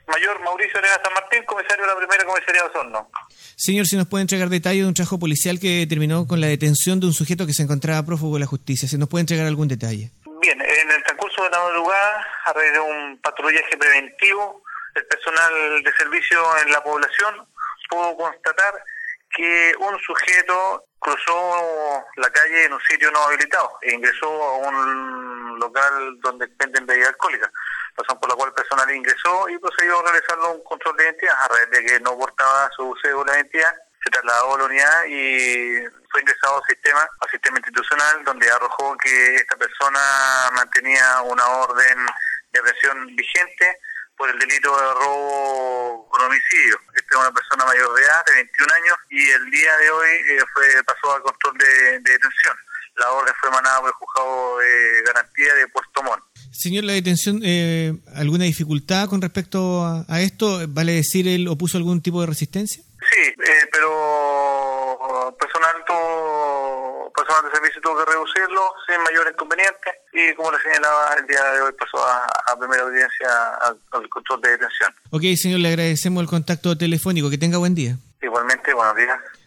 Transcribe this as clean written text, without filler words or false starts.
Mayor Mauricio Arena San Martín, comisario de la primera comisaría de Osorno. Señor, si nos puede entregar detalles de un trabajo policial que terminó con la detención de un sujeto que se encontraba prófugo de la justicia. Si nos puede entregar algún detalle. Bien, en el transcurso de la madrugada, a través de un patrullaje preventivo, el personal de servicio en la población pudo constatar que un sujeto cruzó la calle en un sitio no habilitado e ingresó a un local donde venden bebidas alcohólicas, razón por la cual el personal ingresó y procedió a realizarle un control de identidad. A raíz de que no portaba su cédula de identidad, se trasladó a la unidad y fue ingresado al sistema institucional, donde arrojó que esta persona mantenía una orden de aprehensión vigente por el delito de robo con homicidio. Esta es una persona mayor de edad, de 21 años, y el día de hoy pasó al control de detención. La orden fue emanada por el juzgado de garantía de Puerto Montt. Señor, la detención, ¿alguna dificultad con respecto a esto? ¿Vale decir, él opuso algún tipo de resistencia? Sí, pero personal de servicio tuvo que reducirlo sin mayor inconveniente y, como le señalaba, el día de hoy pasó a primera audiencia al control de detención. Ok, señor, le agradecemos el contacto telefónico. Que tenga buen día. Igualmente, buenos días.